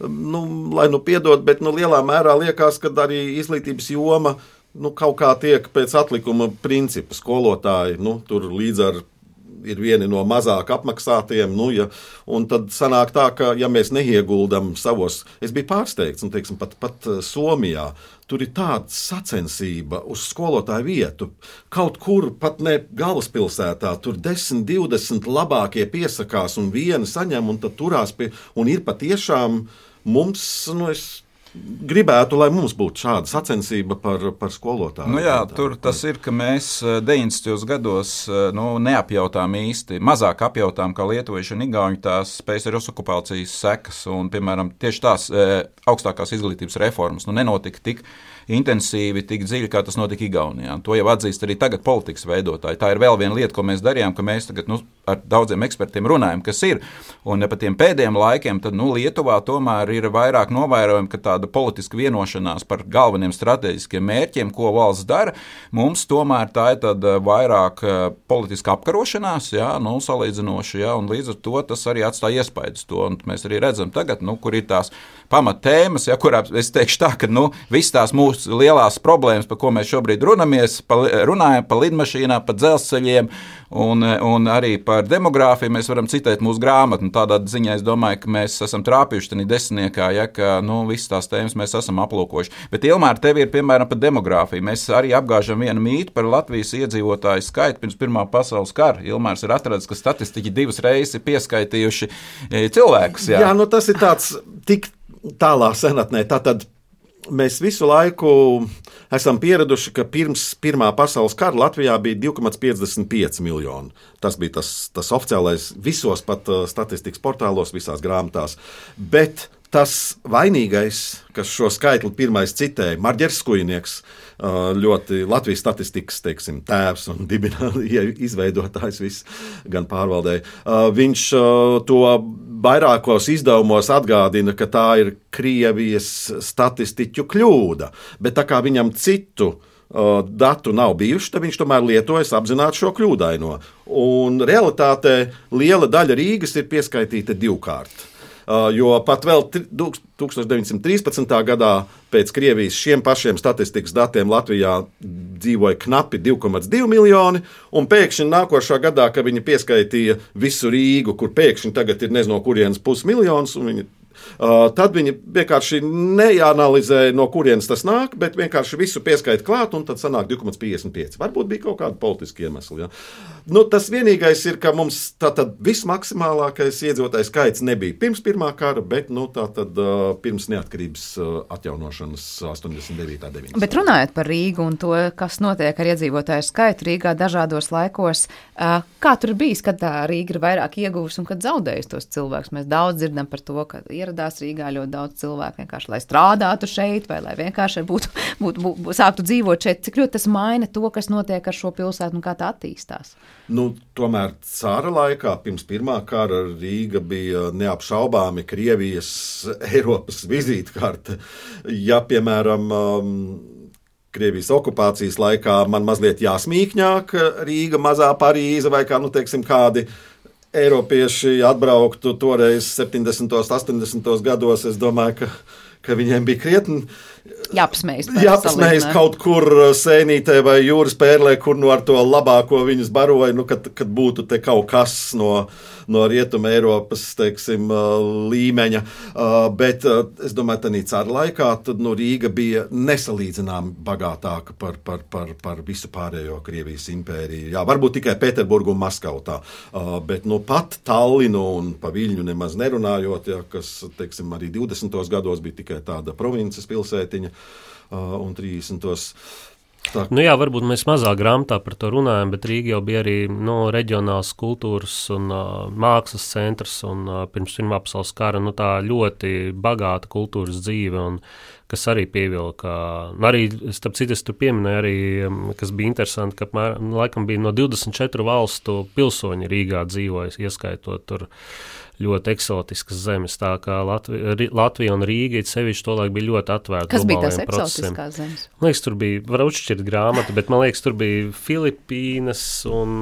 lai piedod, bet lielā mērā liekas, ka arī izglītības joma, kaut kā tiek pēc atlikuma principa skolotāji, tur līdz ar ir vieni no mazāk apmaksātiem, un tad sanāk tā, ka, ja mēs neieguldam savos, es biju pārsteigts, teiksim, pat Somijā, tur ir tāda sacensība uz skolotāju vietu, kaut kur pat ne galvaspilsētā, tur 10, 20 labākie piesakās un viena saņem, un tad turās un ir patiešām mums, gribētu, lai mums būtu šāda sacensība par skolotāju. Tur tas ir, ka mēs 90. gados neapjautām īsti, mazāk apjautām kā lietuvieši un igauņi tās PSRS okupācijas sekas un, piemēram, tieši tās augstākās izglītības reformas nenotika tik intensīvi, tik dziļi, kā tas notika Igaunijā. To jau atzīst arī tagad politikas veidotāji. Tā ir vēl viena lieta, ko mēs darījām, ka mēs tagad ar daudziem ekspertiem runājam, kas ir. Un pa tiem pēdējiem laikiem, tad Lietuvā tomēr ir vairāk novērojami, ka tāda politiska vienošanās par galveniem strateģiskiem mērķiem, ko valsts dara, mums tomēr tā ir tāda vairāk politiska apkarošanās, salīdzinoši, un līdz ar to tas arī atstāja iespaidu to. Un mēs arī redzam tagad, kur ir tās pamattēmas, kurā es teikšu tā, ka visas tās mūsu lielās problēmas, par ko mēs šobrīd runājam, par lidmašīnām, par dzelzceļiem un arī par demogrāfiju, mēs varam citēt mūsu grāmatu. Tādā ziņā es domāju, ka mēs esam trāpījuši tādā desmitniekā, ka visas tās tēmas mēs esam aplūkojuši. Bet, Ilmār, tev ir, piemēram, par demogrāfiju. Mēs arī apgāžam vienu mītu par Latvijas iedzīvotāju skaitu pirms Pirmā pasaules kara. Ilmārs ir atradis, ka statistiķi 2 reizes ir pieskaitījuši cilvēkus. Jā, tas ir tāds tik tālā senatnē. Tātad mēs visu laiku esam pieraduši, ka pirms Pirmā pasaules kara Latvijā bija 2,55 miljoni. Tas bija tas oficiālais visos pat statistikas portālos, visās grāmatās. Bet tas vainīgais, kas šo skaitli pirmais citēja, Marģers Skujnieks, ļoti Latvijas statistikas, tēvs un izveidotājs gan pārvaldēja. Viņš to vairākos izdevumos atgādina, ka tā ir Krievijas statistiķu kļūda, bet tā kā viņam citu datu nav bijuši, tad viņš tomēr lietojas apzināti šo kļūdaino. Un realitātē liela daļa Rīgas ir pieskaitīta 2-kārt. Jo pat vēl 1913. gadā pēc Krievijas šiem pašiem statistikas datiem Latvijā dzīvoja knapi 2,2 miljoni, un pēkšņi nākošā gadā, kad viņi pieskaitīja visu Rīgu, kur pēkšņi tagad ir nezinu, kurienes 500 000, un viņi Tad viņi vienkārši neanalizē, no kurienes tas nāk, bet vienkārši visu pieskaita klāt, un tad sanāk 2,55. Varbūt bija kaut kāda politiska iemesla. Ja. Tas vienīgais ir, ka mums tātad vismaksimālākais iedzīvotāju skaits nebija pirms Pirmā kara, bet tātad pirms neatkarības atjaunošanas 89. 90. Bet runājot par Rīgu un to, kas notiek ar iedzīvotāju skaitu Rīgā dažādos laikos, kā tur bijis, kad tā Rīga ir vairāk ieguvusi un kad zaudējusi tos cilvēkus? Mēs daudz dzirdam par to, ka ieradās Rīgā ļoti daudz cilvēku vienkārši, lai strādātu šeit vai lai vienkārši sāktu dzīvot šeit. Cik ļoti tas maina to, kas notiek ar šo pilsētu un kā tā attīstās? Tomēr cara laikā, pirms Pirmā kara, Rīga bija neapšaubāmi Krievijas Eiropas vizītkarte. Ja, piemēram, Krievijas okupācijas laikā man mazliet jāsmīkņāk Rīga, mazā Parīze vai kādi Eiropieši atbrauktu toreiz 70. 80. gados, es domāju, ka viņiem bija krietni jāpasmējas kaut kur Sēnītē vai Jūras pērlē, kur ar to labāko viņus baroja, kad būtu te kaut kas no Rietuma Eiropas, teiksim, līmeņa. Bet es domāju, tā cara laikā tad, Rīga bija nesalīdzināmi bagātāka par visu pārējo Krievijas impēriju. Jā, varbūt tikai Pēterburgu un Maskavu tā. Bet pat Tallinu un pa Viļņu nemaz nerunājot, ja, kas, teiksim, arī 20. gados bija tikai tāda provinces pilsētiņa un 30. Tā. Jā, varbūt mēs mazāk grāmatā par to runājam, bet Rīga jau bija arī reģionāls kultūras un mākslas centrs, un pirms Pirmā pasaules kara tā ļoti bagāta kultūras dzīve, un kas arī pievilka. Arī, starp citu, es tur pieminēju arī, kas bija interesanti, ka laikam bija no 24 valstu pilsoņi Rīgā dzīvojas, ieskaitot tur ļoti eksotiskas zemes, tā kā Latvija un Rīga sevišķi tolaik bija ļoti atvērta. Kas bija tās eksotiskās zemes? Man liekas, tur bija, var uzšķirt grāmatu, bet man liekas, tur bija Filipīnas un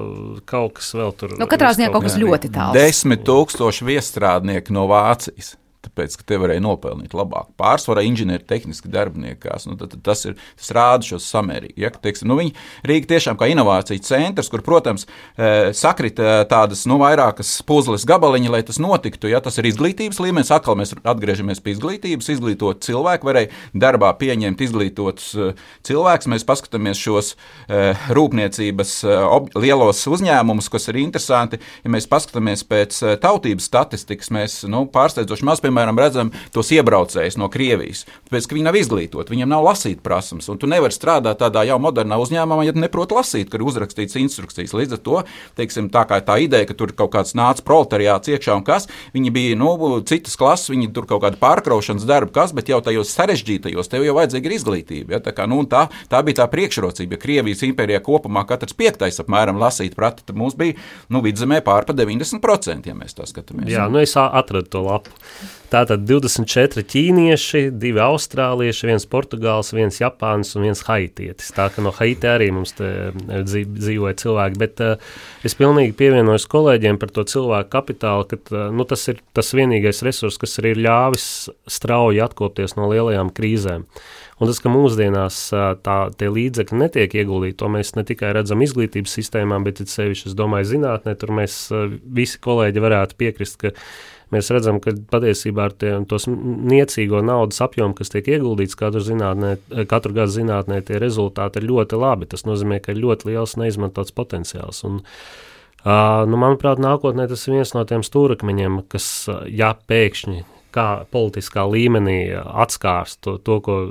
kaut kas vēl tur. Katrā ziņā kaut kas ļoti tāls. 10,000 viestrādnieki no Vācijas. Tāpēc, ka te varēja nopelnīt labāk. Pārsvarā inženieri tehniski darbiniekās. Tas rāda šos samērīgi. Ja, teiksim, viņi Rīga tiešām kā inovācija centrs, kur, protams, sakrit tādas vairākas puzles gabaliņi, lai tas notiktu. Ja, tas ir izglītības līmenis. Atkal mēs atgriežamies pie izglītības. Izglītot cilvēku varēja darbā pieņemt izglītotus cilvēkus. Mēs paskatāmies šos rūpniecības lielos uzņēmumus, kas ir interesanti. Ja mēs paskatāmies pēc tautības statistikas, mēs pārsteidzoši maz, piemēram, redzam tos iebraucējus no Krievijas, tāpēc, ka viņi nav izglītoti, viņiem nav lasīt prasmes, un tu nevari strādāt tādā jau modernā uzņēmumā, ja tu neproti lasīt, ka ir uzrakstīts instrukcijas. Līdz ar to, teiksim, tā kā tā ideja, ka tur kaut kāds nāca proletariāts iekšā un kas, viņi bija, citas klases, viņi tur kaut kāda pārkraušanas darba, kas, bet jau tajos sarežģītajos, tev jau vajadzīga ir izglītība. Ja? Tā kā, tā bija tā priekšrocība, ja Krievijas impērijā kopumā katrs 5. apmēram lasīt prata, tad mums bija, vidzemē pār pa 90%, ja mēs tā skatāmies. Jā, es atradu to lapu. Tātad 24 ķīnieši, 2 austrālieši, 1 portugāls, 1 japānis un 1 haitietis. Tā ka no Haiti arī mums te dzīvoja cilvēki, bet es pilnīgi pievienojos kolēģiem par to cilvēku kapitālu, ka tas ir tas vienīgais resurs, kas arī ir ļāvis strauji atkopties no lielajām krīzēm. Un tas, ka mūsdienās tie līdzekļi netiek ieguldīti, to mēs ne tikai redzam izglītības sistēmām, bet it sevišķi, es domāju, zinātnē, tur mēs visi kolēģi varētu piekrist, ka mēs redzam, ka patiesībā ar tos niecīgo naudas apjomu, kas tiek ieguldīts katru gadu zinātnē, tie rezultāti ir ļoti labi. Tas nozīmē, ka ir ļoti liels neizmantots potenciāls. Un, manuprāt, nākotnē tas ir viens no tiem stūrakmeņiem, kas, pēkšņi kā politiskā līmenī atskārs to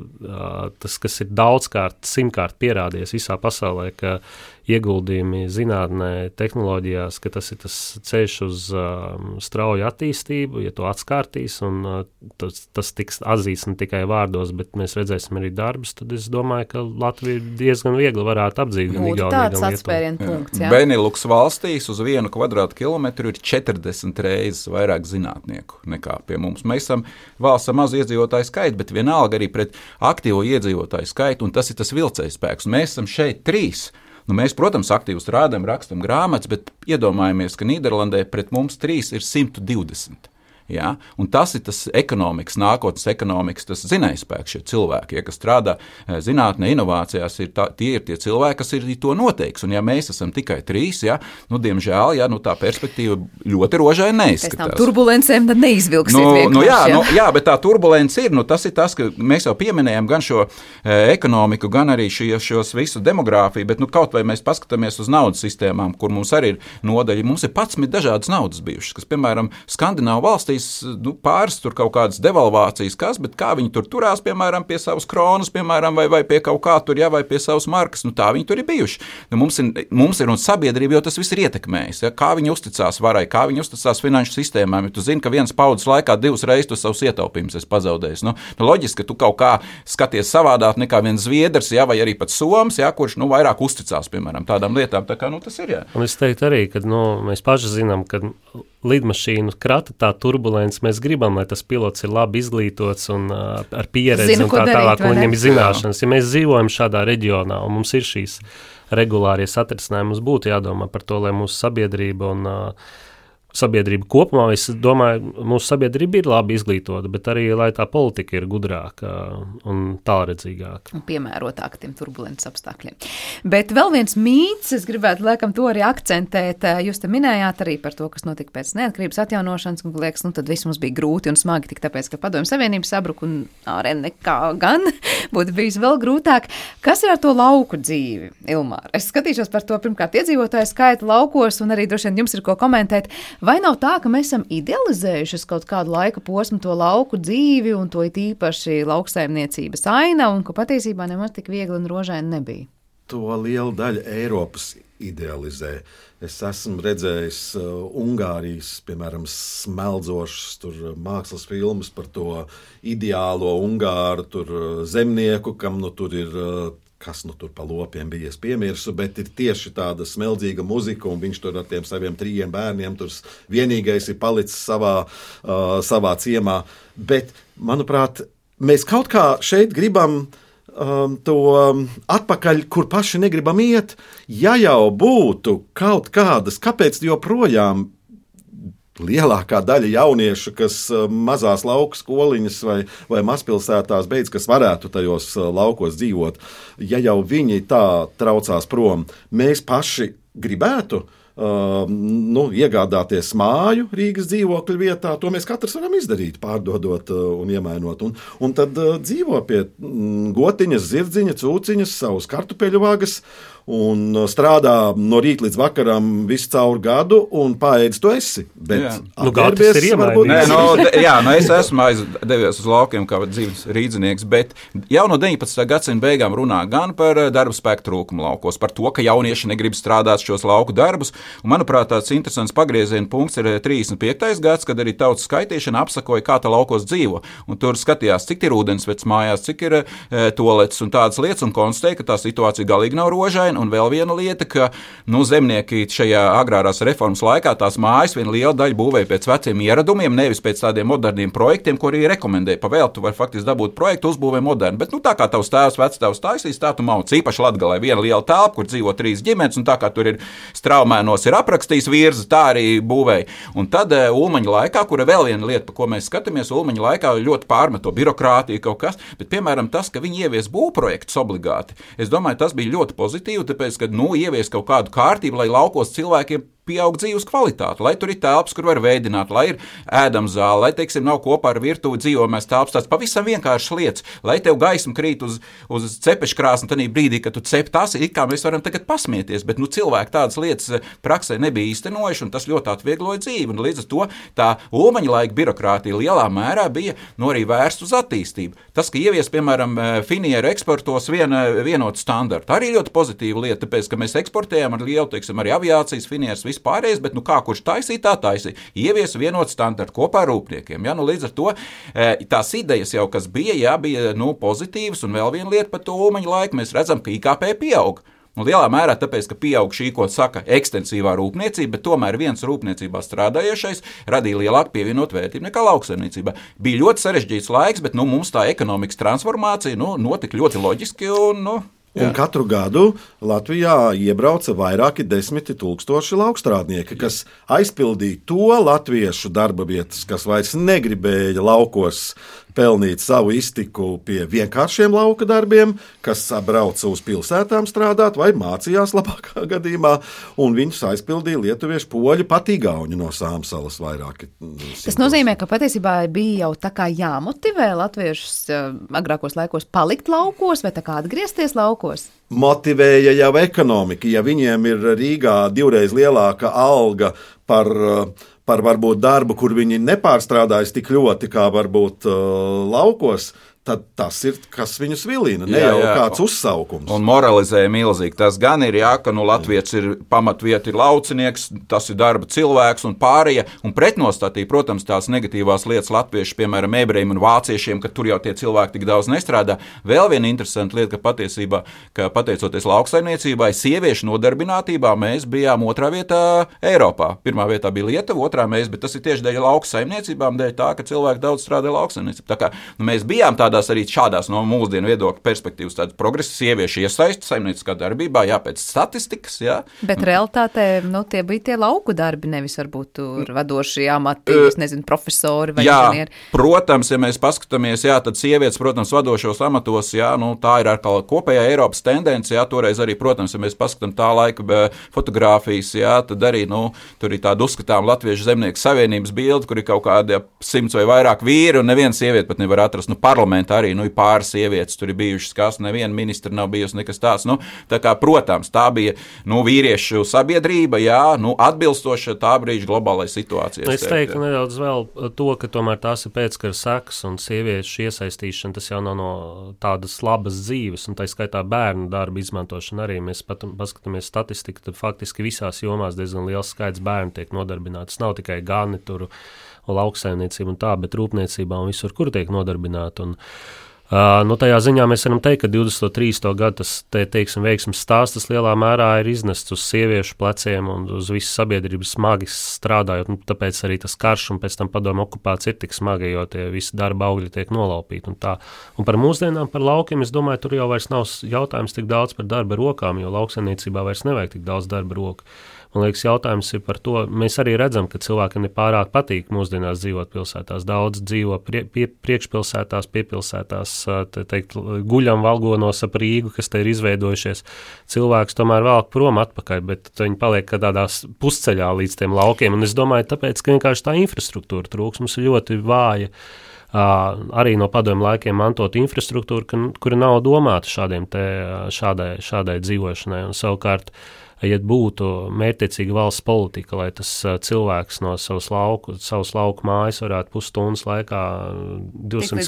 tas, kas ir daudzkārt, 100-kārt pierādījies visā pasaulē, ka ieguldījumi zinātnē, tehnoloģijās, ka tas ir tas ceļš uz strauju attīstību, ja to atskārtīs, un tas tiks atzīts ne tikai vārdos, bet mēs redzēsim arī darbus, tad es domāju, ka Latvija diezgan viegli varētu apdzīt gan Igauniju, gan Lietuvu. Tāds atspērienu punkts, jā. Benelux valstīs uz 1 kvadrātkilometru ir 40 reizes vairāk zinātnieku nekā pie mums. Mēs esam valsts ar mazu iedzīvotāju skaitu, bet vienalga arī pret aktīvo iedzīvotāju skaitu, un tas ir tas vilcējspēks. Mēs esam šeit 3. Mēs, protams, aktīvi strādājam, rakstam grāmatas, bet iedomājamies, ka Nīderlandē pret mums 3 ir 120. Ja? Un tas ir tas ekonomikas, nākotnes ekonomikas, tas zinājspēks, šie cilvēki, ja, kas strādā zinātnē, inovācijās, tie ir tie cilvēki, kas ir to noteiks. Un ja mēs esam tikai 3, ja, diemžēl, ja, tā perspektīva ļoti rožaini neizskatās. Pēc tam turbulencēm tad neizvilksiet vienkārši. Jā, bet tā turbulence ir, tas ir tas, ka mēs jau pieminējam gan šo ekonomiku, gan arī šos visu demogrāfiju, bet kaut vai mēs paskatāmies uz naudas sistēmām, kur mums arī ir nodaļa, mums ir 11 dažādas naudas bijušas, kas, piemēram, Skandināvu valstīs pāris tur kaut kādas devalvācijas, bet kā viņi tur turās, piemēram, pie savas kronas, piemēram, vai pie kaut kā tur, ja, vai pie savas markas, tā viņi tur ir bijuši. Mums ir un sabiedrība, jo tas viss ir ietekmējis, ja, kā viņi uzticās varai, kā viņi uzticās finanšu sistēmām, ja tu zini, ka vienas paudzes laikā 2 reizes tu savus ietaupījumus esi pazaudējis. Loģiski, ka tu kaut kā skaties savādāk nekā viens Zviedrs, ja, vai arī pat Soms, ja, kurš, vairāk uzticās, piemēram, tādām lietām, tā kā, tas ir, jā. Un es teiktu arī, ka, mēs paši zinām, ka lidmašīnu krata tā turbulence, mēs gribam, lai tas pilots ir labi izglītots un ar pieredzi un tā tālāk, un viņam ir zināšanas. Ja mēs dzīvojam šādā reģionā un mums ir šīs regulārie satricinājumi, mums būtu jādomā par to, lai mūsu sabiedrība un sabiedrība kopumā, es domāju, mūsu sabiedrība ir labi izglītota, bet arī, lai tā politika ir gudrāka un tālredzīgāka. Un piemērotāka tiem turbulences apstākļiem. Bet vēl viens mīts, es gribētu, laikam, to arī akcentēt. Jūs te minējāt arī par to, kas notika pēc neatkarības atjaunošanas, un liekas, tad viss mums bija grūti un smagi, tik tāpēc, ka Padomju Savienība sabruka un ārēn nekā gan būtu bijis vēl grūtāk. Kas ir ar to lauku dzīvi, Ilmāra? Es skatīšos par to pirmkārt iedzīvotāju skaitu laukos, un arī droši vien jums ir ko komentēt. Vai nav tā, ka mēs esam idealizējuši kaut kādu laika posmu to lauku dzīvi un to it īpaši lauksaimniecības aina, un ka patiesībā nemaz tik viegli un rožaini nebija? To liela daļa Eiropas idealizē. Es esmu redzējis Ungārijas, piemēram, smeldzošas mākslas filmas par to ideālo Ungāru zemnieku, kam tur ir kas tur pa lopiem bija, es piemirsu, bet ir tieši tāda smeldzīga muzika, un viņš tur ar tiem saviem 3 bērniem tur vienīgais ir palicis savā ciemā. Bet, manuprāt, mēs kaut kā šeit gribam to atpakaļ, kur paši negribam iet. Ja jau būtu kaut kādas, kāpēc joprojām lielākā daļa jauniešu, kas mazās lauku skoliņas vai mazpilsētās beidz, kas varētu tajos laukos dzīvot, ja jau viņi tā traucās prom, mēs paši gribētu iegādāties māju Rīgas dzīvokļu vietā, to mēs katrs varam izdarīt, pārdodot un iemainot. Un tad dzīvo pie gotiņas, zirdziņa, cūciņas, savus kartupeļu vagas, un strādā no rīta līdz vakaram visu caur gadu, un paēdis tu esi. Bet Gatis ir iemainījis. Es esmu devies uz laukiem kā dzīves rīdzinieks, bet jau no 19. gadsimta beigām runā gan par darba spēku trūkumu laukos, par to, ka jaunieši negrib strādāt šos lauku darbus, un manuprāt, tāds interesants pagrieziena punkts ir 35. gads, kad arī tautas skaitīšana apsakoja, kā tā laukos dzīvo, un tur skatījās, cik ir ūdensvets mājās, cik ir toaletes un tādas lietas, un konstatēja, ka tā situācija galīgi nav rožaina. Un vēl viena lieta, ka zemnieki šajā agrārās reformas laikā tās mājas viena liela daļa būvēja pēc veciem ieradumiem, nevis pēc tādiem moderniem projektiem, ko arī rekomendēja. Pavēl, tu vari faktiski dabūt projektu, uzbūvē modernu, bet tā kā tavs tēvs, vectēvs taisīs, tā tu mauc. Īpaši Latgalē viena liela telpa, kur dzīvo 3 ģimenes, un tā kā tur ir straumēnos ir aprakstījis virzi, tā arī būvēja. Un tad Ulmaņa laikā, kura vēl viena lieta, pa ko mēs skatāmies, Ulmaņa laikā ļoti pārmeto birokrātiju kaut kas, bet piemēram tas, ka viņi ievies būvprojektus obligāti. Es domāju, tas bija ļoti pozitīvi. Tāpēc, kad ievies kaut kādu kārtību, lai laukos cilvēkiem pieaug dzīves kvalitāte, lai tur ir telpas, kur var veidināt, lai ir ēdama zāle, lai, teiksim, nav kopā ar virtuvi dzīvojamais telpas, tāds pavisam vienkāršas lietas, lai tev gaisma krīt uz cepeškrāsni tanī brīdī, kad tu cep tās, it kā mēs varam tagad pasmieties, bet cilvēki tādas lietas praksē nebija īstenojuši, un tas ļoti atviegloja dzīvi, un līdz ar to tā Ulmaņa laika birokrātija lielā mērā bija arī vērsta uz attīstību. Tas, ka ievies, piemēram, finieru eksportos vienotu standartu, arī ļoti pozitīva lieta, tāpēc, ka mēs eksportējam ar lielu, teiksim, arī aviācijas finieras pārējais, bet kurš taisīja, tā taisīja. Ievies vienotu standartu kopā ar rūpniekiem. Ja? Līdz ar to tās idejas jau, kas bija pozitīvas, un vēl viena lieta par to Ulmaņa laiku, mēs redzam, ka IKP pieaug. Lielā mērā tāpēc, ka pieaug šī, ko saka, ekstensīvā rūpniecība, bet tomēr viens rūpniecībā strādājošais radīja lielāku pievienotu vērtību nekā lauksaimniecībā. Bija ļoti sarežģīts laiks, bet mums tā ekonomikas transformācija notika ļoti loģiski un Un katru gadu Latvijā iebrauca vairāki 10 000 laukstrādnieki, kas aizpildīja to latviešu darba vietas, kas vairs negribēja laukos pelnīt savu iztiku pie vienkāršiem lauka darbiem, kas brauca uz pilsētām strādāt vai mācījās labākā gadījumā, un viņus aizpildīja lietuvieši, poļi, pat igauņi no Sāmsalas vairāki. Tas nozīmē, ka patiesībā bija jau tā kā jāmotivē latviešus agrākos laikos palikt laukos vai tā kā atgriezties laukos? Motivēja jau ekonomika, ja viņiem ir Rīgā 2 lielāka alga par varbūt darbu, kur viņi nepārstrādājas tik ļoti kā varbūt laukos, tad tas ir, kas viņus vilina, ne jau kāds uzsaukums. Un moralizēja milzīgi. Tas gan ir, ka Latvijas ir pamatvieta, ir laucinieks, tas ir darba cilvēks un pārējie, un pretnostatīja, protams, tās negatīvās lietas latvieši, piemēram, ebrejiem un vāciešiem, ka tur jau tie cilvēki tik daudz nestrādā. Vēl viena interesanta lieta, ka patiesībā, pateicoties lauksaimniecībai, sieviešu nodarbinātībā mēs bijām 2. vietā Eiropā. 1. vietā bija Lietuva, 2. mēs, bet tas ir tieši dēļ lauksaimniecībām, dēļ tā, ka cilvēki daudz strādā lauksaimniecībā. Tā kā mēs bijām arī šādās no mūsdienu viedokļa perspektīvas tādas progresa, sieviešu iesaisti saimnieciskā darbībā, pēc statistikas. Bet realitātē tie bija tie lauku darbi, nevis varbūt tur vadošie amati, profesori vai inženieri. Protams, ja mēs paskatāmies, tad sievietes, protams, vadošos amatos, tā ir atkal kopējā Eiropas tendence, toreiz arī, protams, ja mēs paskatām tā laika fotogrāfijas, tad arī, tur ir tāda uzskatām Latviešu zemnieku savienības bilde, kur ir kaut kādi 100 vai vairāk vīri, un neviena sieviete pat nevar atrast, parlamentā arī ir pāris sievietes, tur ir bijušas, kas neviena ministra nav bijusi, nekas tāds. Tā kā, protams, tā bija vīriešu sabiedrība, atbilstoša tā brīža globālajai situācijai. Es teiktu nedaudz vēl to, ka tomēr tās ir pēckara sekas un sieviešu iesaistīšana, tas jau nav no tādas labas dzīves, un tā skaitā bērnu darba izmantošana arī. Mēs paskatāmies statistiku, tad faktiski visās jomās diezgan liels skaits bērnu tiek nodarbināti. Tas nav tikai gani tur lauksaimniecība un tā, bet rūpniecībā un visur, kur tiek nodarbināti. Tajā ziņā mēs varam teikt, ka 23. gadu tas, veiksmes stāsts lielā mērā ir iznests uz sieviešu pleciem un uz visu sabiedrību smagi strādājot. Tāpēc arī tas karš un pēc tam padomu okupācija ir tik smaga, jo tie visi darba augļi tiek nolaupīti. Un par mūsdienām, par laukiem, es domāju, tur jau vairs nav jautājums tik daudz par darba rokām, jo lauksaimniecībā vairs nevajag tik daudz darba roku. Man liekas, jautājums ir par to, mēs arī redzam, ka cilvēkiem nepārāk patīk mūsdienās dzīvot pilsētās. Daudz dzīvo priekšpilsētās, piepilsētās, guļam valgonos ap Rīgu, kas te ir izveidojušies. Cilvēks tomēr velk prom atpakaļ, bet viņi paliek tādās pusceļā līdz tiem laukiem. Un es domāju, tāpēc, ka vienkārši tā infrastruktūra trūks, mums ir ļoti vāja. Arī no padomju laikiem mantot infrastruktūru, kura nav domāta šādai dzīvošanai. Un savukārt, ja būtu mērķtiecīga valsts politika, lai tas cilvēks no savas lauku mājas varētu pusstundas laikā 200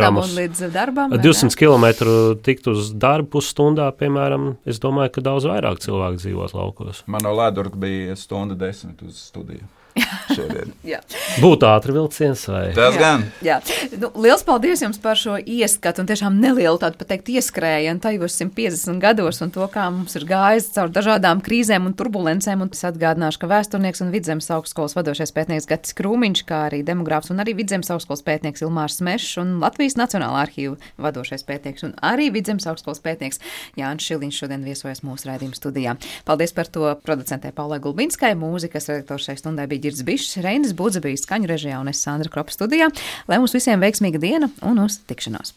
kilometru tikt uz darbu pusstundā, piemēram, es domāju, ka daudz vairāk cilvēku dzīvot laukos. Man no Lēdurka bija 1:10 uz studiju. Būtu ātri vilciens vai? Tas gan. Liels paldies jums par šo ieskatu un tiešām nelielu tādu pateikt ieskrējienu tajos 150 gados un to, kā mums ir gājis caur dažādām krīzēm un turbulencēm. Un es atgādināšu, ka vēsturnieks un Vidzemes augstskolas vadošais pētnieks Gatis Krūmiņš, kā arī demogrāfs un arī Vidzemes augstskolas pētnieks Ilmārs Smešs un Latvijas Nacionālā arhīva vadošais pētnieks un arī Vidzemes augstskolas pētnieks Jānis Šiliņš šodien viesojas mūsu raidījuma studijā. Paldies par to producentē Paulai Gulbinskai, mūzikas redaktors šai stundai bija Girds Bišs, Reinis Budze bija skaņu režijā un es Sandra Kropa studijā. Lai mums visiem veiksmīga diena un uz tikšanos!